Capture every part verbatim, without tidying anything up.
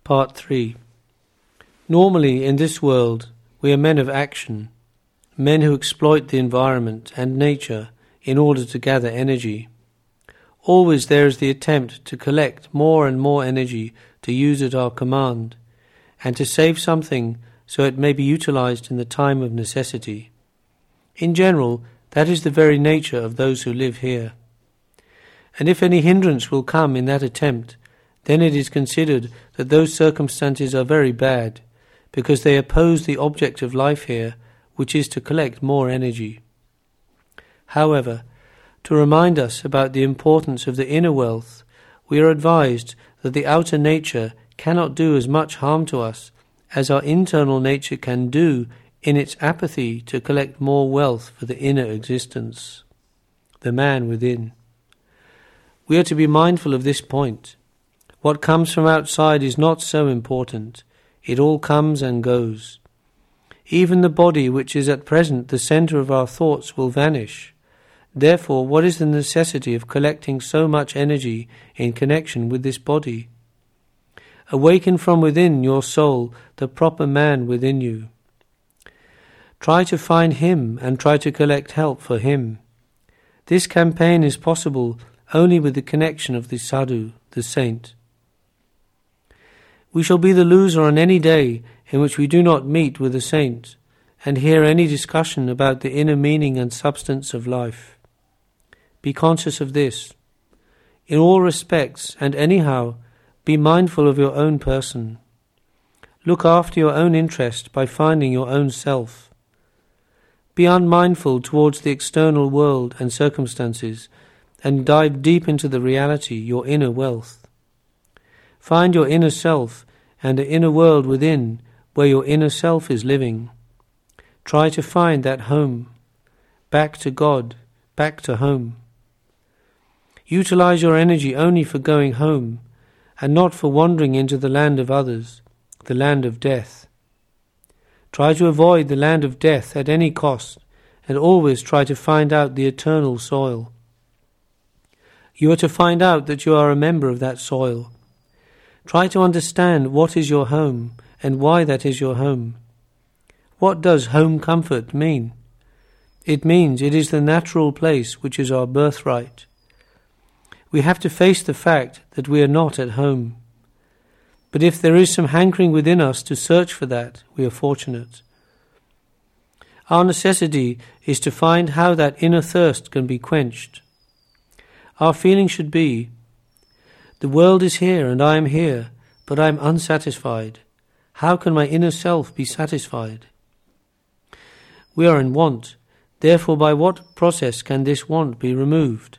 Part three. Normally, in this world, we are men of action, men who exploit the environment and nature in order to gather energy. Always there is the attempt to collect more and more energy to use at our command, and to save something so it may be utilized in the time of necessity. In general, that is the very nature of those who live here. And if any hindrance will come in that attempt, then it is considered that those circumstances are very bad, because they oppose the object of life here, which is to collect more energy. However, to remind us about the importance of the inner wealth, we are advised that the outer nature cannot do as much harm to us as our internal nature can do in its apathy to collect more wealth for the inner existence, the man within. We are to be mindful of this point. What comes from outside is not so important. It all comes and goes. Even the body, which is at present the centre of our thoughts, will vanish. Therefore, what is the necessity of collecting so much energy in connection with this body? Awaken from within your soul the proper man within you. Try to find him and try to collect help for him. This campaign is possible only with the connection of the sadhu, the saint. We shall be the loser on any day in which we do not meet with a saint and hear any discussion about the inner meaning and substance of life. Be conscious of this. In all respects and anyhow, be mindful of your own person. Look after your own interest by finding your own self. Be unmindful towards the external world and circumstances, and dive deep into the reality, your inner wealth. Find your inner self and the inner world within, where your inner self is living. Try to find that home, back to God, back to home. Utilize your energy only for going home, and not for wandering into the land of others, the land of death. Try to avoid the land of death at any cost, and always try to find out the eternal soil. You are to find out that you are a member of that soil. Try to understand what is your home and why that is your home. What does home comfort mean? It means it is the natural place which is our birthright. We have to face the fact that we are not at home. But if there is some hankering within us to search for that, we are fortunate. Our necessity is to find how that inner thirst can be quenched. Our feeling should be, the world is here and I am here, but I am unsatisfied. How can my inner self be satisfied? We are in want, therefore by what process can this want be removed?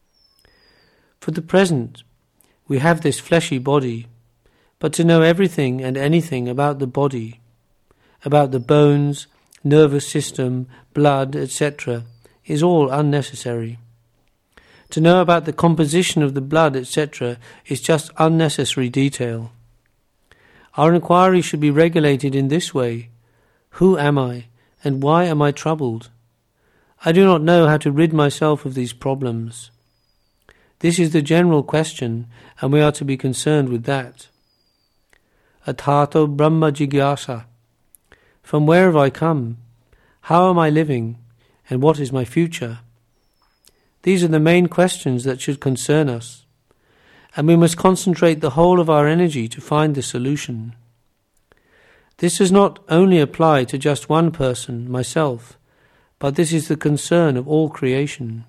For the present, we have this fleshy body, but to know everything and anything about the body, about the bones, nervous system, blood, et cetera, is all unnecessary. To know about the composition of the blood, et cetera, is just unnecessary detail. Our inquiry should be regulated in this way. Who am I, and why am I troubled? I do not know how to rid myself of these problems. This is the general question, and we are to be concerned with that. Atato Brahma Jigyasa. From where have I come? How am I living? And what is my future? These are the main questions that should concern us, and we must concentrate the whole of our energy to find the solution. This does not only apply to just one person, myself, but this is the concern of all creation.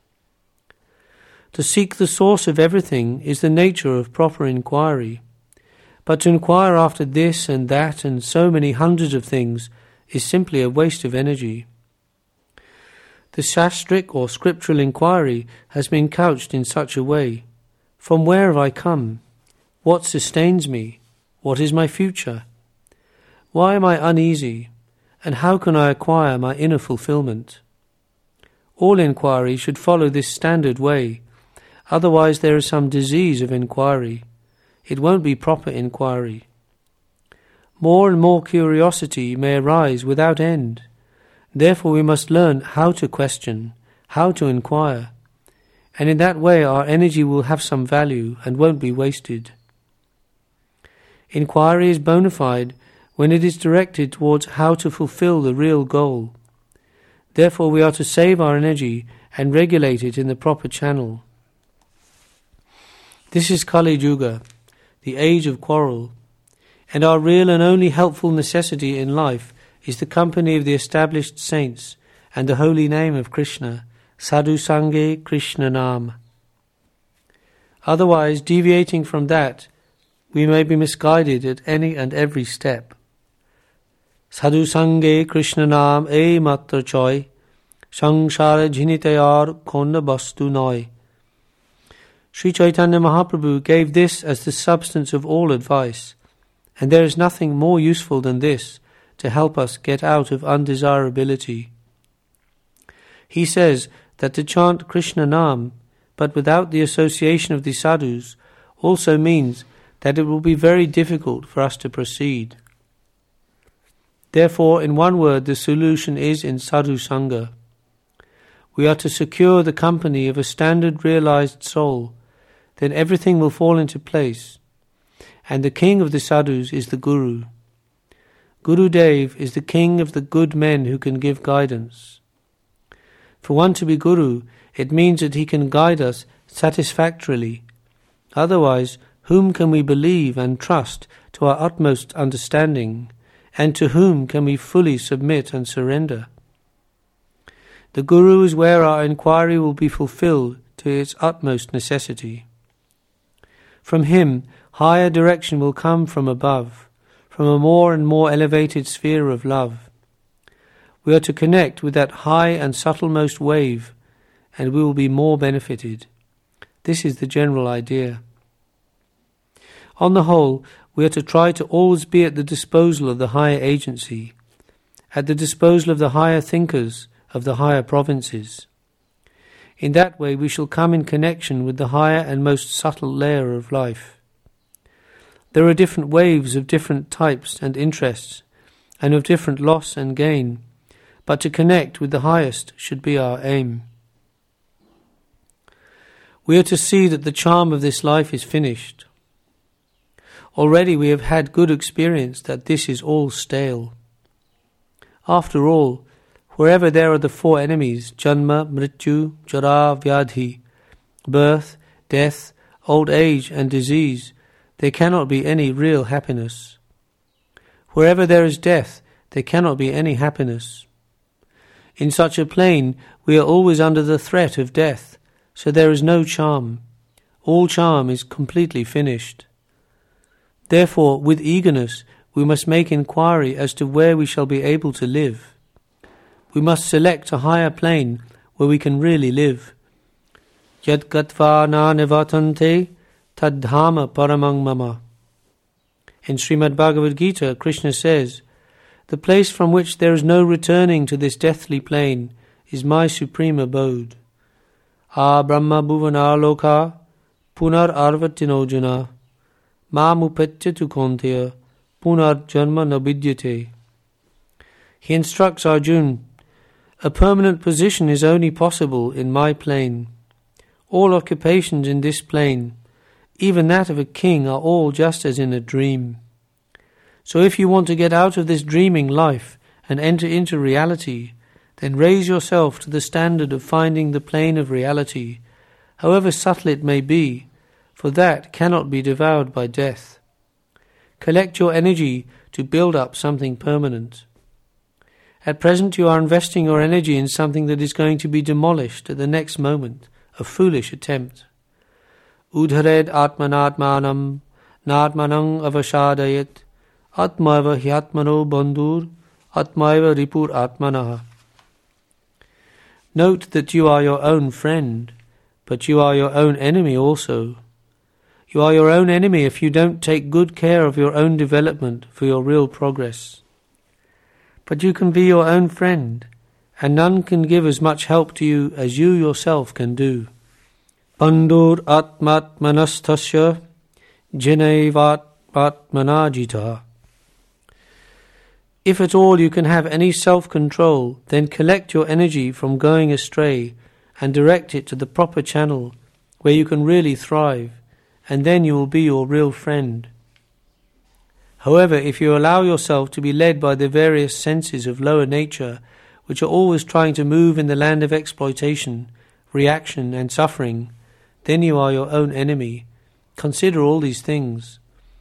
To seek the source of everything is the nature of proper inquiry, but to inquire after this and that and so many hundreds of things is simply a waste of energy. The shastric or scriptural inquiry has been couched in such a way. From where have I come? What sustains me? What is my future? Why am I uneasy? And how can I acquire my inner fulfillment? All inquiry should follow this standard way, otherwise there is some disease of inquiry. It won't be proper inquiry. More and more curiosity may arise without end. Therefore we must learn how to question, how to inquire, and in that way our energy will have some value and won't be wasted. Inquiry is bona fide when it is directed towards how to fulfill the real goal. Therefore we are to save our energy and regulate it in the proper channel. This is Kali Yuga, the age of quarrel, and our real and only helpful necessity in life is the company of the established saints and the holy name of Krishna, Sadhu Sange Krishna Nam. Otherwise, deviating from that, we may be misguided at any and every step. Sadhu Sange Krishna Nam e matra choy, Sangsara jhinitayar khonda bastu noy. Sri Chaitanya Mahaprabhu gave this as the substance of all advice, and there is nothing more useful than this to help us get out of undesirability. He says that to chant Krishna Nam, but without the association of the sadhus, also means that it will be very difficult for us to proceed. Therefore, in one word, the solution is in sadhu sangha. We are to secure the company of a standard realized soul, then everything will fall into place, and the king of the sadhus is the Guru. Guru Dev is the king of the good men who can give guidance. For one to be Guru, it means that he can guide us satisfactorily. Otherwise, whom can we believe and trust to our utmost understanding, and to whom can we fully submit and surrender? The Guru is where our inquiry will be fulfilled to its utmost necessity. From him, higher direction will come from above, from a more and more elevated sphere of love. We are to connect with that high and subtlemost wave, and we will be more benefited. This is the general idea. On the whole, we are to try to always be at the disposal of the higher agency, at the disposal of the higher thinkers of the higher provinces. In that way we shall come in connection with the higher and most subtle layer of life. There are different waves of different types and interests, and of different loss and gain, but to connect with the highest should be our aim. We are to see that the charm of this life is finished. Already we have had good experience that this is all stale. After all, wherever there are the four enemies, Janma, Mrityu, Jara, Vyadhi, birth, death, old age and disease, there cannot be any real happiness. Wherever there is death, there cannot be any happiness. In such a plane, we are always under the threat of death, so there is no charm. All charm is completely finished. Therefore, with eagerness, we must make inquiry as to where we shall be able to live. We must select a higher plane where we can really live. Yad gatva na nivatante tad dhama paramang mama. In Srimad Bhagavad Gita, Krishna says, "The place from which there is no returning to this deathly plane is my supreme abode. A brahma bhuvanar loka punar arvatinojana ma mupetyatu konteya punar janma nabidyate." He instructs Arjuna, "A permanent position is only possible in my plane. All occupations in this plane, even that of a king, are all just as in a dream. So if you want to get out of this dreaming life and enter into reality, then raise yourself to the standard of finding the plane of reality, however subtle it may be, for that cannot be devoured by death. Collect your energy to build up something permanent. At present you are investing your energy in something that is going to be demolished at the next moment, a foolish attempt. Udhared atmanatmanam natmanang avashadayat atmaiva hyatmano bandhur atmaiva ripur atmanaha. Note that you are your own friend, but you are your own enemy also. You are your own enemy if you don't take good care of your own development for your real progress. But you can be your own friend, and none can give as much help to you as you yourself can do. Bandhur atmatmanasthasya jinaivat atmanajita. If at all you can have any self-control, then collect your energy from going astray and direct it to the proper channel where you can really thrive, and then you will be your real friend. However, if you allow yourself to be led by the various senses of lower nature, which are always trying to move in the land of exploitation, reaction and suffering, then you are your own enemy. Consider all these things.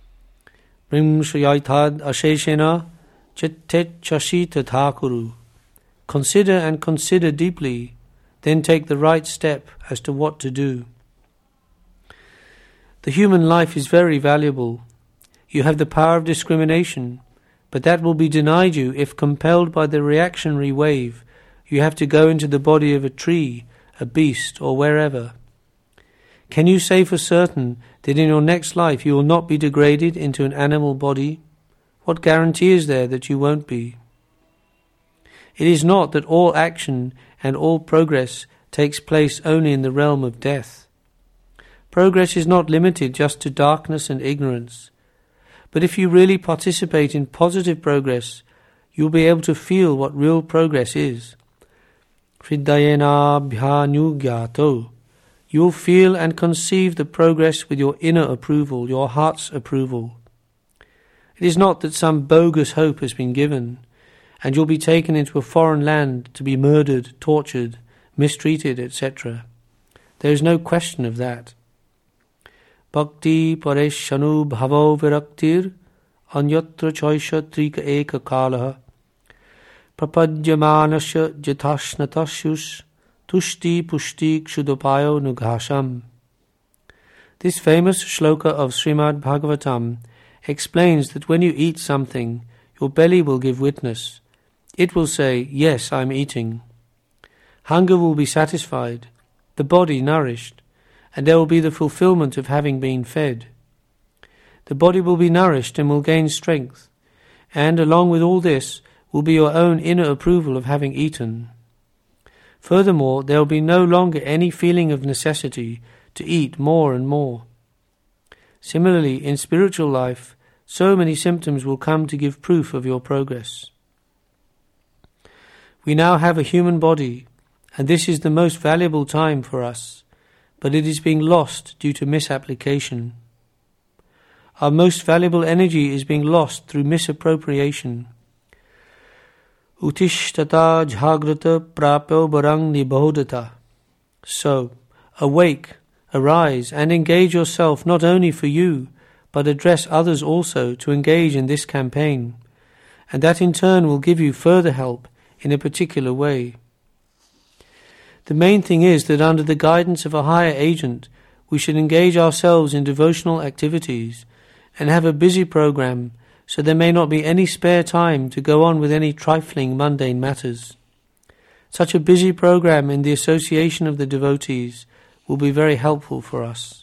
Consider and consider deeply, then take the right step as to what to do. The human life is very valuable. You have the power of discrimination, but that will be denied you if, compelled by the reactionary wave, you have to go into the body of a tree, a beast, or wherever. Can you say for certain that in your next life you will not be degraded into an animal body? What guarantee is there that you won't be? It is not that all action and all progress takes place only in the realm of death. Progress is not limited just to darkness and ignorance. But if you really participate in positive progress, you'll be able to feel what real progress is. Hridayena bhyanugyato. You'll feel and conceive the progress with your inner approval, your heart's approval. It is not that some bogus hope has been given, and you'll be taken into a foreign land to be murdered, tortured, mistreated, et cetera. There is no question of that. Bhakti pareshanu bhavo viraktir anyatra choisha trika eka kalaha prapadyamanasya jathashnatashus tushti pushti kshudopayo nughasham. This famous shloka of Srimad Bhagavatam explains that when you eat something, your belly will give witness. It will say, yes, I am eating. Hunger will be satisfied, the body nourished, and there will be the fulfillment of having been fed. The body will be nourished and will gain strength, and along with all this will be your own inner approval of having eaten. Furthermore, there will be no longer any feeling of necessity to eat more and more. Similarly, in spiritual life, so many symptoms will come to give proof of your progress. We now have a human body, and this is the most valuable time for us, but it is being lost due to misapplication. Our most valuable energy is being lost through misappropriation. Utishtata jhagrata prapyo barang nibodhata. So, awake, arise, and engage yourself not only for you, but address others also to engage in this campaign, and that in turn will give you further help in a particular way. The main thing is that under the guidance of a higher agent, we should engage ourselves in devotional activities and have a busy program so there may not be any spare time to go on with any trifling mundane matters. Such a busy program in the association of the devotees will be very helpful for us.